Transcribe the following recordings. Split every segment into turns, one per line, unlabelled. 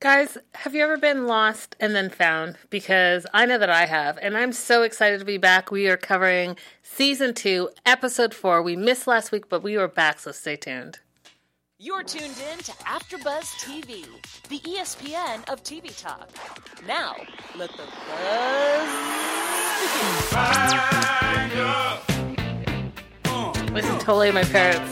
Guys, have you ever been lost and then found? Because I know that I have, and I'm so excited to be back. We are covering Season 2, Episode 4. We missed last week, but we are back, so stay tuned.
You're tuned in to AfterBuzz TV, the ESPN of TV talk. Now, let the buzz
This is totally my parents.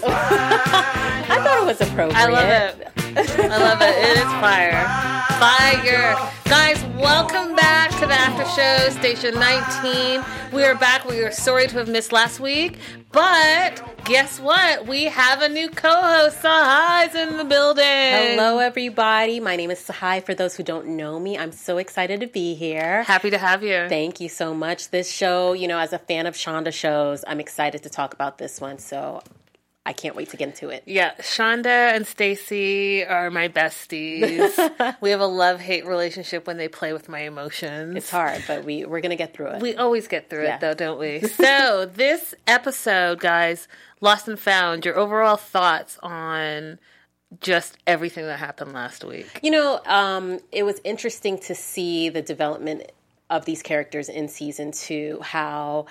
I thought it was appropriate.
I love it. I love it. It is fire. Fire. Guys, welcome back to the After Show, Station 19. We are back. We are sorry to have missed last week, but guess what? We have a new co-host. Sahai's in the building.
Hello, everybody. My name is Sahai. For those who don't know me, I'm so excited to be here.
Happy to have you.
Thank you so much. This show, as a fan of Shonda shows, I'm excited to talk about this one, so I can't wait to get into it.
Yeah, Shonda and Stacey are my besties. We have a love-hate relationship when they play with my emotions.
It's hard, but we're going to get through it.
We always get through it, though, don't we? So, this episode, guys, Lost and Found, your overall thoughts on just everything that happened last week.
It was interesting to see the development of these characters in Season 2, how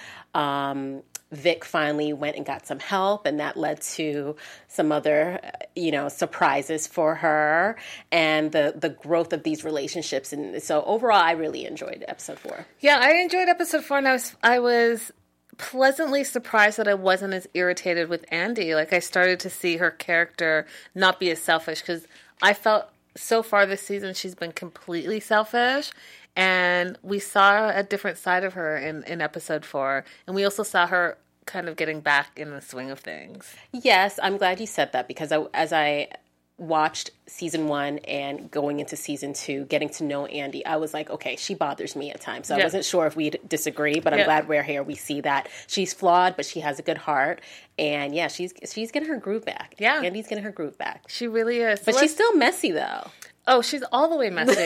Vic finally went and got some help, and that led to some other, surprises for her, and the growth of these relationships. And so overall, I really enjoyed Episode 4.
Yeah, I enjoyed Episode 4, and I was pleasantly surprised that I wasn't as irritated with Andy. Like, I started to see her character not be as selfish, because I felt so far this season she's been completely selfish. And we saw a different side of her in Episode 4. And we also saw her kind of getting back in the swing of things.
Yes, I'm glad you said that, because as I watched Season 1 and going into Season 2, getting to know Andy, I was like, okay, she bothers me at times. So I wasn't sure if we'd disagree, but I'm glad we're here. We see that she's flawed, but she has a good heart. And yeah, she's getting her groove back.
Yeah.
Andy's getting her groove back.
She really is.
But she's still messy, though.
Oh, she's all the way messy.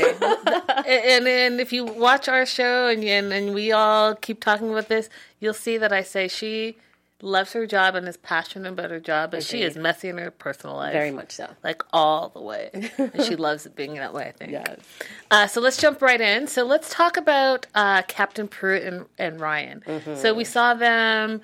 and if you watch our show and we all keep talking about this, you'll see that I say she loves her job and is passionate about her job, but she is messy in her personal life.
Very much so.
Like, all the way. And she loves it being that way, I think.
Yes.
So let's jump right in. So let's talk about Captain Pruitt and Ryan. Mm-hmm. So we saw them,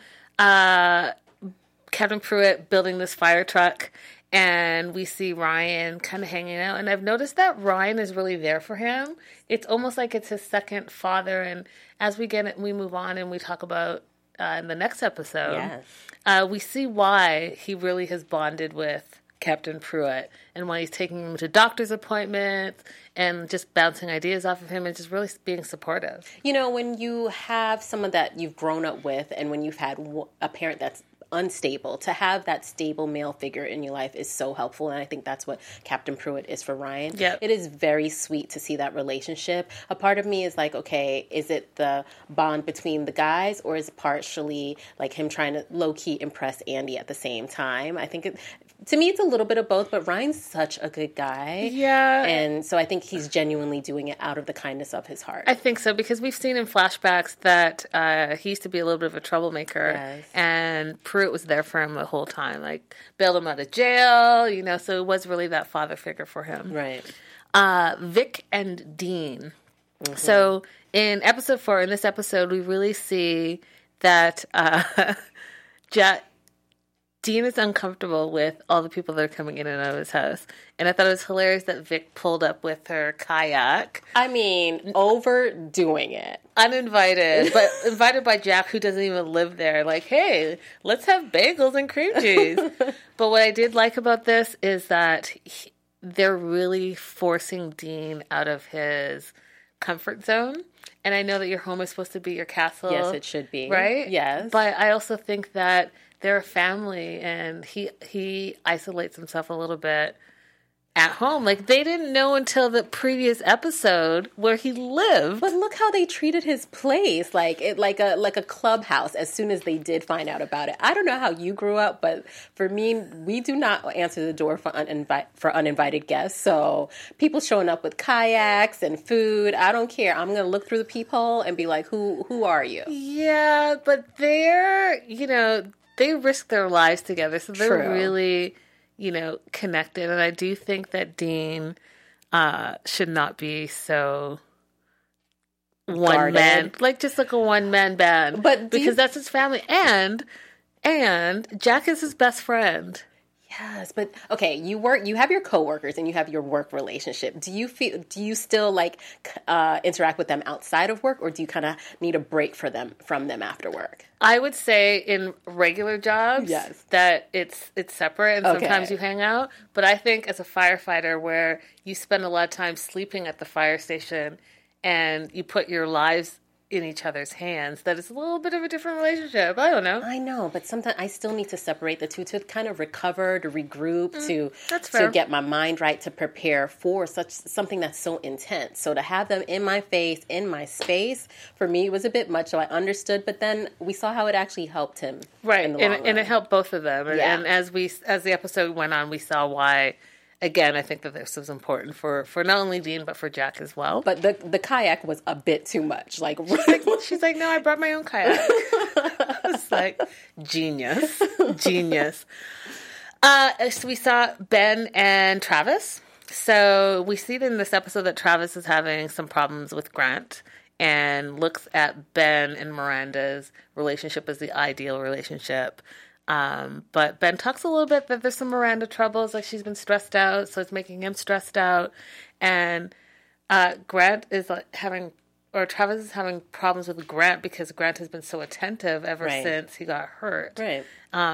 Captain Pruitt building this fire truck, and we see Ryan kind of hanging out. And I've noticed that Ryan is really there for him. It's almost like it's his second father. And as we move on and we talk about in the next episode, we see why he really has bonded with Captain Pruitt and why he's taking him to doctor's appointments and just bouncing ideas off of him and just really being supportive.
When you have someone that you've grown up with and when you've had a parent that's unstable, to have that stable male figure in your life is so helpful, and I think that's what Captain Pruitt is for Ryan.
Yep.
It is very sweet to see that relationship. A part of me is like, okay, is it the bond between the guys, or is it partially like him trying to low-key impress Andy at the same time? I think to me, it's a little bit of both, but Ryan's such a good guy.
Yeah.
And so I think he's genuinely doing it out of the kindness of his heart.
I think so, because we've seen in flashbacks that he used to be a little bit of a troublemaker.
Yes.
And Pruitt was there for him the whole time, like bailed him out of jail, so it was really that father figure for him.
Right.
Vic and Dean. Mm-hmm. So in Episode 4, in this episode, we really see that Dean is uncomfortable with all the people that are coming in and out of his house. And I thought it was hilarious that Vic pulled up with her kayak.
I mean, overdoing it.
Uninvited, but invited by Jack, who doesn't even live there. Like, hey, let's have bagels and cream cheese. But what I did like about this is that they're really forcing Dean out of his comfort zone. And I know that your home is supposed to be your castle.
Yes, it should be.
Right?
Yes.
But I also think that they're a family, and he isolates himself a little bit at home. Like, they didn't know until the previous episode where he lived.
But look how they treated his place, like a clubhouse. As soon as they did find out about it, I don't know how you grew up, but for me, we do not answer the door for uninvited guests. So people showing up with kayaks and food, I don't care. I'm gonna look through the peephole and be like, who are you?
Yeah, but they risk their lives together, so they're
True.
really, connected. And I do think that Dean should not be so one
Guarded.
man, like just like a one man band.
But
because that's his family, and Jack is his best friend.
Yes, but okay, you have your coworkers and you have your work relationship. Do you still like interact with them outside of work, or do you kind of need a break from them after work?
I would say in regular jobs,
Yes.
that it's separate, and
Okay.
sometimes you hang out. But I think as a firefighter, where you spend a lot of time sleeping at the fire station and you put your lives in each other's hands, that is a little bit of a different relationship. I don't know.
I know, but sometimes I still need to separate the two to kind of recover, to regroup,
that's
to
fair.
get my mind right, to prepare for something that's so intense. So to have them in my face, in my space, for me was a bit much. So I understood, but then we saw how it actually helped him,
Right,
in the
and
long
it
run.
helped both of them.
Yeah.
And as the episode went on, we saw why. Again, I think that this was important for not only Dean but for Jack as well.
But the kayak was a bit too much. Like
She's like, no, I brought my own kayak. It's like genius. So we saw Ben and Travis. So we see in this episode that Travis is having some problems with Grant and looks at Ben and Miranda's relationship as the ideal relationship. But Ben talks a little bit that there's some Miranda troubles, like she's been stressed out, so it's making him stressed out. And Grant is Travis is having problems with Grant because Grant has been so attentive ever
Right.
since he got hurt.
right.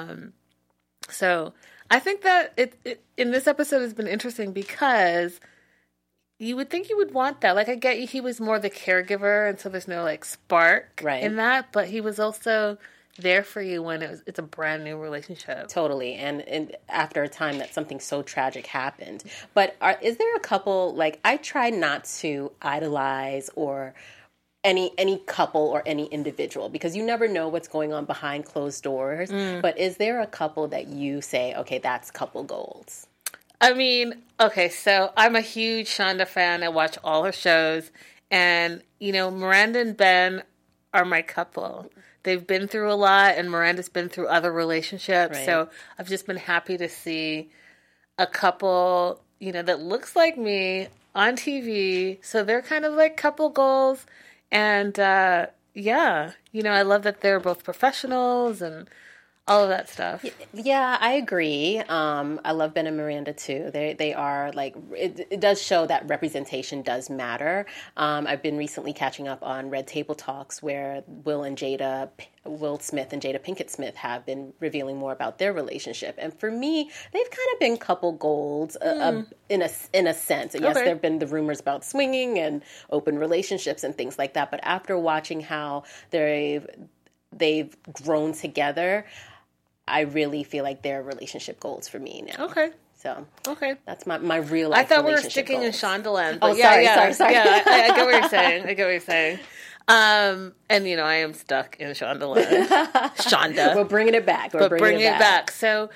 So I think that it in this episode has been interesting because you would think you would want that. Like, I get he was more the caregiver, and so there's no like spark
Right.
in that, but he was also there for you when it's a brand new relationship.
Totally, and after a time that something so tragic happened. But is there a couple, like, I try not to idolize or any couple or any individual, because you never know what's going on behind closed doors. But is there a couple that you say, okay, that's couple goals?
I mean, okay, so I'm a huge Shonda fan. I watch all her shows, and Miranda and Ben are my couple. They've been through a lot, and Miranda's been through other relationships.
Right.
So I've just been happy to see a couple, that looks like me on TV. So they're kind of like couple goals. And yeah, I love that they're both professionals and all of that stuff.
Yeah, I agree. I love Ben and Miranda too. They are like, it does show that representation does matter. I've been recently catching up on Red Table Talks where Will Smith and Jada Pinkett Smith have been revealing more about their relationship. And for me, they've kind of been couple goals in a sense. And yes,
Okay.
there have been the rumors about swinging and open relationships and things like that. But after watching how they've grown together, I really feel like they're relationship goals for me now.
Okay.
So
Okay.
that's my real life
I thought we were
relationship
sticking
goals.
in Shondaland.
Oh,
But yeah,
sorry.
Yeah, I get what you're saying. And I am stuck in Shondaland. Shonda.
We're bringing it back.
But bringing it back. So,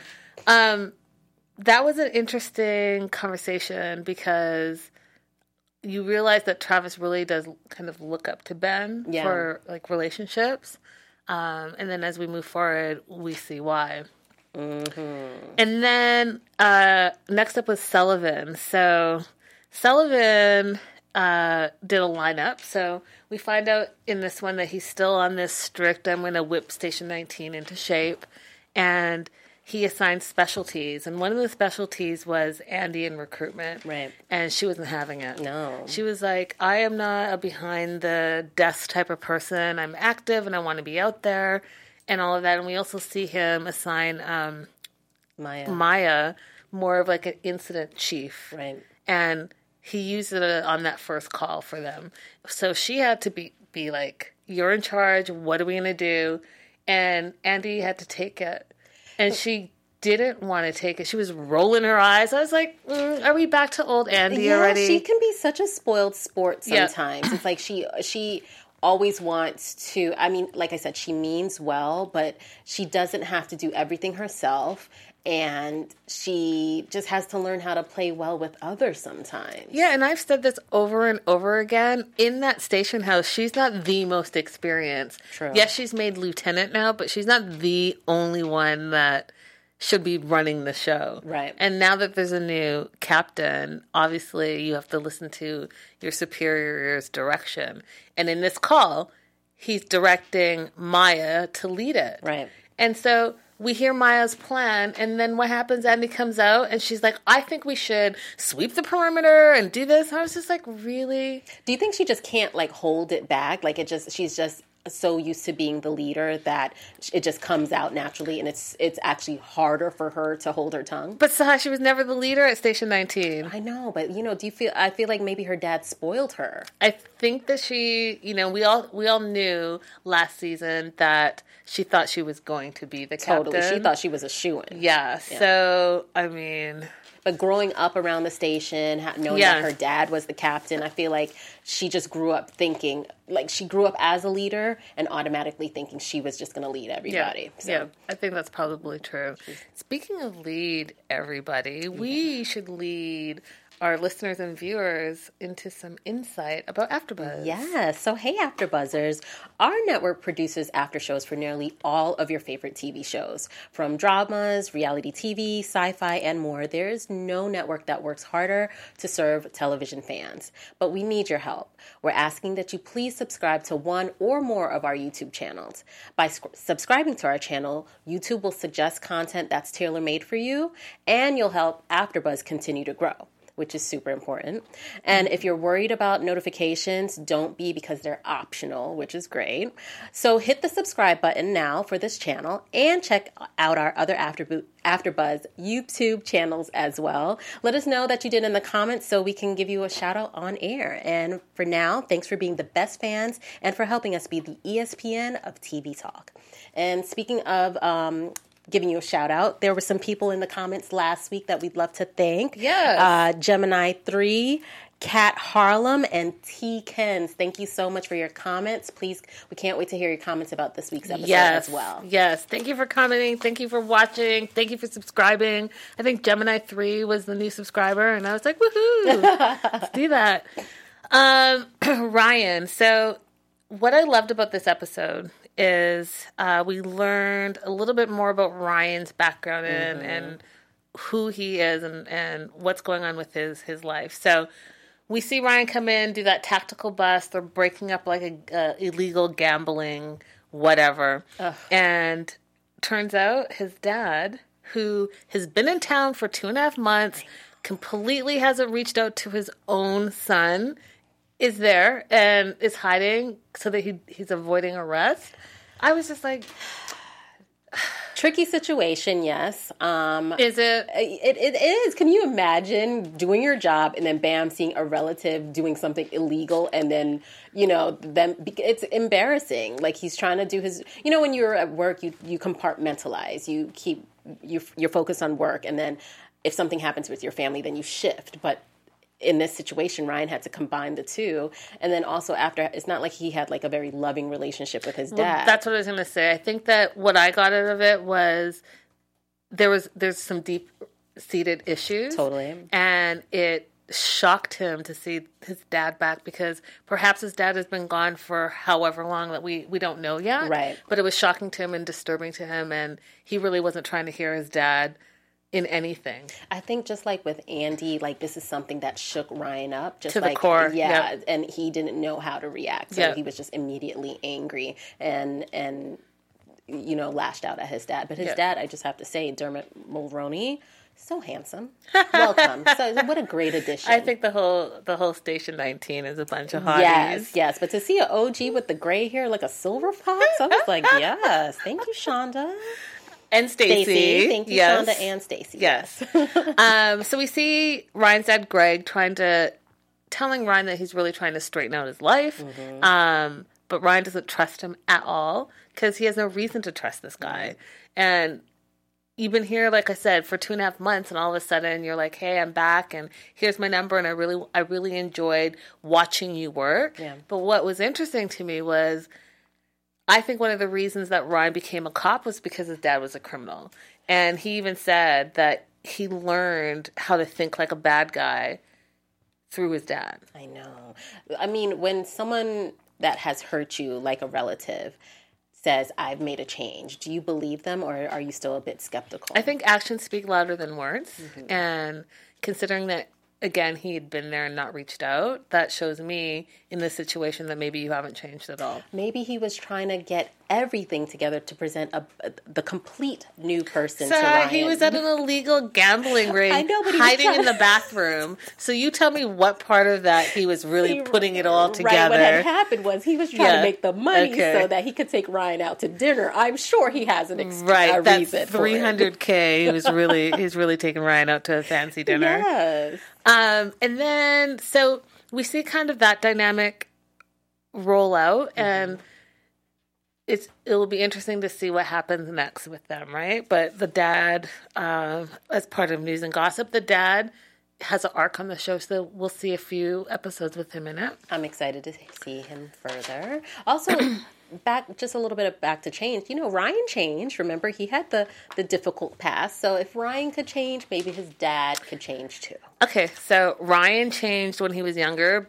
that was an interesting conversation because you realize that Travis really does kind of look up to Ben
Yeah.
for like relationships. And then as we move forward, we see why. Mm-hmm. And then next up was Sullivan. So Sullivan did a lineup. So we find out in this one that he's still on this strict, I'm going to whip Station 19 into shape. And he assigned specialties. And one of the specialties was Andy in recruitment.
Right.
And she wasn't having it.
No.
She was like, I am not a behind the desk type of person. I'm active and I want to be out there and all of that. And we also see him assign Maya more of like an incident chief.
Right.
And he used it on that first call for them. So she had to be like, you're in charge. What are we going to do? And Andy had to take it. And she didn't want to take it. She was rolling her eyes. I was like, are we back to old Andy already?
She can be such a spoiled sport sometimes. It's like she always wants to, I mean, like I said, she means well, but she doesn't have to do everything herself. And she just has to learn how to play well with others sometimes.
Yeah, and I've said this over and over again. In that station house, she's not the most experienced.
True.
Yes, she's made lieutenant now, but she's not the only one that should be running the show.
Right.
And now that there's a new captain, obviously you have to listen to your superior's direction. And in this call, he's directing Maya to lead it.
Right.
And so we hear Maya's plan, and then what happens? Andy comes out, and she's like, I think we should sweep the perimeter and do this. And I was just like, really?
Do you think she just can't, like, hold it back? Like, she's just so used to being the leader that it just comes out naturally, and it's actually harder for her to hold her tongue?
But Sahar, she was never the leader at Station 19.
I know, but, I feel like maybe her dad spoiled her.
I think that she, we all knew last season that she thought she was going to be the captain.
Totally. She thought she was a shoo-in.
Yeah. So, I mean...
But growing up around the station, knowing that her dad was the captain, I feel like she just grew up thinking, like she grew up as a leader and automatically thinking she was just going to lead everybody.
Yeah, I think that's probably true. Speaking of lead everybody, we should lead our listeners and viewers into some insight about AfterBuzz.
Yes. So, hey, AfterBuzzers. Our network produces after shows for nearly all of your favorite TV shows. From dramas, reality TV, sci-fi, and more, there is no network that works harder to serve television fans. But we need your help. We're asking that you please subscribe to one or more of our YouTube channels. By subscribing to our channel, YouTube will suggest content that's tailor-made for you, and you'll help AfterBuzz continue to grow, which is super important. And if you're worried about notifications, don't be, because they're optional, which is great. So hit the subscribe button now for this channel and check out our other AfterBuzz YouTube channels as well. Let us know that you did in the comments so we can give you a shout out on air. And for now, thanks for being the best fans and for helping us be the ESPN of TV talk. And speaking of giving you a shout out, there were some people in the comments last week that we'd love to thank.
Yes.
Gemini 3, Kat Harlem, and T. Kens. Thank you so much for your comments. Please, we can't wait to hear your comments about this week's episode as well.
Yes. Thank you for commenting. Thank you for watching. Thank you for subscribing. I think Gemini 3 was the new subscriber, and I was like, woohoo! Let's do that. Ryan, so what I loved about this episode is we learned a little bit more about Ryan's background and who he is and what's going on with his life. So we see Ryan come in, do that tactical bust. They're breaking up like a illegal gambling, whatever. Ugh. And turns out his dad, who has been in town for 2.5 months, completely hasn't reached out to his own son, is there and is hiding so that he's avoiding arrest. I was just like...
Tricky situation, yes.
Is it?
It is. Can you imagine doing your job and then bam, seeing a relative doing something illegal and then, then it's embarrassing. Like he's trying to do his, when you're at work, you compartmentalize, you're focused on work. And then if something happens with your family, then you shift. But in this situation, Ryan had to combine the two. And then also after, it's not like he had like a very loving relationship with his dad.
Well, that's what I was going to say. I think that what I got out of it was there's some deep-seated issues.
Totally.
And it shocked him to see his dad back because perhaps his dad has been gone for however long that we don't know yet.
Right.
But it was shocking to him and disturbing to him. And he really wasn't trying to hear his dad in anything.
I think just like with Andy, like this is something that shook Ryan up. Just
to
like,
the core.
Yeah,
yep.
And he didn't know how to react. So he was just immediately angry and lashed out at his dad. But his dad, I just have to say, Dermot Mulroney, so handsome. Welcome. So what a great addition.
I think the whole Station 19 is a bunch of hotties.
Yes. But to see an OG with the gray hair like a silver fox, I was like, yes. Thank you, Shonda.
And Stacey.
Thank you, Shonda and Stacey.
Yes. So we see Ryan's dad, Greg, telling Ryan that he's really trying to straighten out his life. Mm-hmm. But Ryan doesn't trust him at all because he has no reason to trust this guy. And you've been here, like I said, for 2.5 months, and all of a sudden you're like, hey, I'm back, and here's my number, and I really enjoyed watching you work.
Yeah.
But what was interesting to me was, I think one of the reasons that Ryan became a cop was because his dad was a criminal. And he even said that he learned how to think like a bad guy through his dad.
I know. I mean, when someone that has hurt you, like a relative, says, I've made a change. Do you believe them, or are you still a bit skeptical?
I think actions speak louder than words. And considering that, again, he had been there and not reached out, that shows me in this situation that maybe you haven't changed at all.
Maybe he was trying to get everything together to present the complete new person
So
to Ryan.
he was at an illegal gambling ring,
I know, but he was
hiding
trying-
in the bathroom. So you tell me what part of that he was really putting it all together.
Right, what had happened was he was trying to make the money
Okay.
so that he could take Ryan out to dinner. I'm sure he has an
Right,
a
that
reason for it.
$300K. He's really taking Ryan out to a fancy dinner.
Yes.
And then, so we see kind of that dynamic roll out, and it'll be interesting to see what happens next with them, right? But the dad, as part of news and gossip, the dad has an arc on the show, so we'll see a few episodes with him in it.
I'm excited to see him further. Also, back to change. Ryan changed. Remember, he had the difficult past. So if Ryan could change, maybe his dad could change too.
Okay, so Ryan changed when he was younger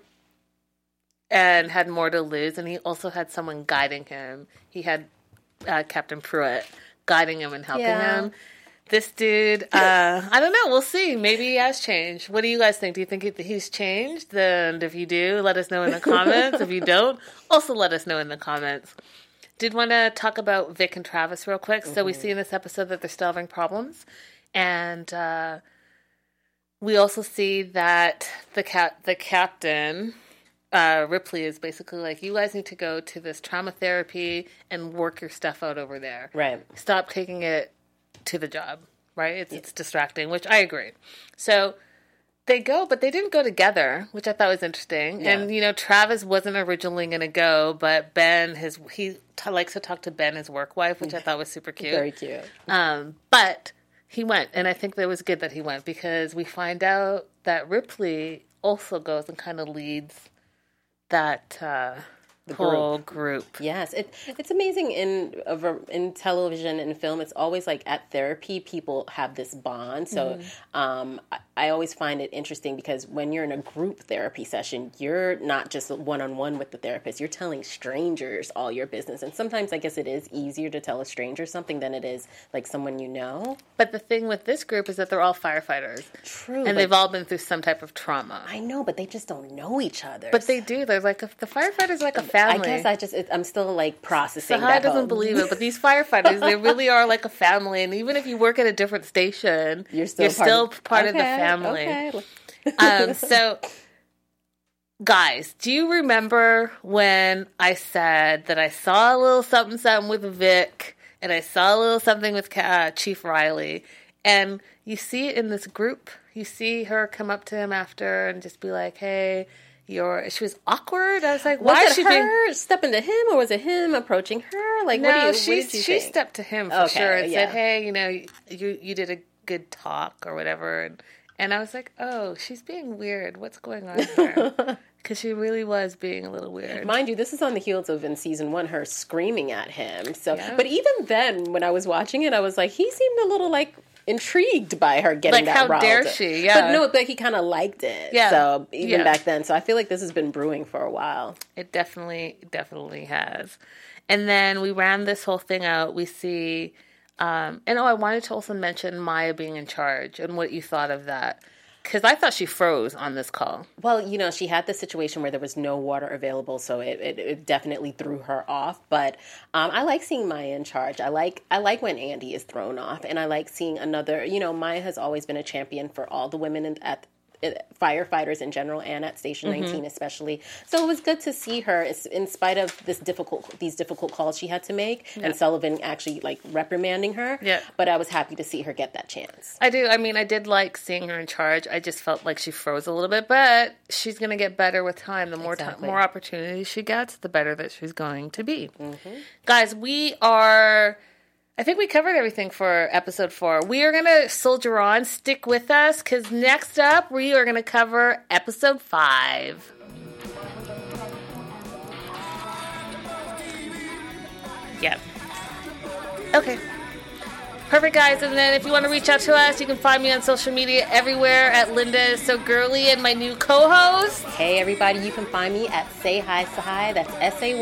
and had more to lose, and he also had someone guiding him. He had Captain Pruitt guiding him and helping him. This dude, I don't know. We'll see. Maybe he has changed. What do you guys think? Do you think he's changed? And if you do, let us know in the comments. If you don't, also let us know in the comments. Did want to talk about Vic and Travis real quick. So we see in this episode that they're still having problems. And we also see that the captain... Ripley is basically like, you guys need to go to this trauma therapy and work your stuff out over there.
Right.
Stop taking it to the job, right? It's distracting, which I agree. So they go, but they didn't go together, which I thought was interesting.
Yeah.
And, Travis wasn't originally going to go, but Ben, he likes to talk to Ben, his work wife, which I thought was super cute.
Very cute.
But he went, and I think that was good that he went, because we find out that Ripley also goes and kind of leads that whole group.
Yes, it's amazing in television and film. It's always like at therapy, people have this bond. So I always find it interesting because when you're in a group therapy session, you're not just one-on-one with the therapist. You're telling strangers all your business. And sometimes I guess it is easier to tell a stranger something than it is like someone you know.
But the thing with this group is that they're all firefighters.
True.
And they've all been through some type of trauma.
I know, but they just don't know each other.
But they do. They're like, the firefighters are like a family.
I guess I'm still like processing
Sahai
that.
doesn't believe it, but these firefighters, they really are like a family. And even if you work at a different station, you're still part of the family.
Okay.
So, guys, do you remember when I said that I saw a little something with Vic and I saw a little something with Chief Riley? And you see it in this group. You see her come up to him after and just be like, hey... She was awkward. I was like, why is she
her stepping to him, or was it him approaching her? Like,
no,
what did you
she
think?
stepped to him for sure and
yeah.
said, hey, you did a good talk or whatever. And I was like, oh, she's being weird. What's going on here? Because she really was being a little weird.
Mind you, this is on the heels of, in season 1, her screaming at him. So,
Yeah.
But even then, when I was watching it, I was like, he seemed a little like intrigued by her getting
like,
that
how dare she? Yeah.
But he kind of liked it.
Yeah.
So even
Yeah.
back then. So I feel like this has been brewing for a while.
It definitely has. And then we ran this whole thing out. We see, I wanted to also mention Maya being in charge and what you thought of that. Because I thought she froze on this call.
Well, she had the situation where there was no water available, so it definitely threw her off. But I like seeing Maya in charge. I like when Andy is thrown off, and I like seeing another. Maya has always been a champion for all the women at firefighters in general and at Station 19 especially. So it was good to see her in spite of these difficult calls she had to make, and Sullivan actually like reprimanding her.
Yeah.
But I was happy to see her get that chance.
I do. I mean, I did like seeing her in charge. I just felt like she froze a little bit, but she's going to get better with time. The more more opportunities she gets, the better that she's going to be. Guys, I think we covered everything for episode 4. We are going to soldier on. Stick with us, because next up, we are going to cover episode 5. Yep. Okay. Perfect, guys. And then if you want to reach out to us, you can find me on social media everywhere at Linda is So Girly, and my new co-host.
Hey, everybody. You can find me at Say Hi Sahai. That's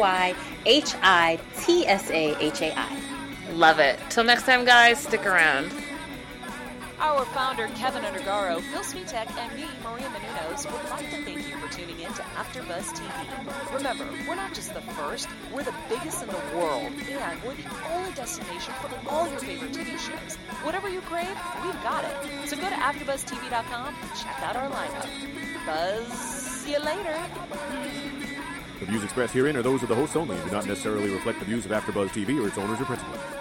SayHiTsahai.
Love it. Till next time, guys, stick around.
Our founder, Kevin Undergaro, Phil Svitek, and me, Maria Menounos, would like to thank you for tuning in to AfterBuzz TV. Remember, we're not just the first, we're the biggest in the world, and we're the only destination for all your favorite TV shows. Whatever you crave, we've got it. So go to AfterBuzzTV.com and check out our lineup. Buzz you later.
The views expressed herein are those of the hosts only and do not necessarily reflect the views of AfterBuzz TV or its owners or principals.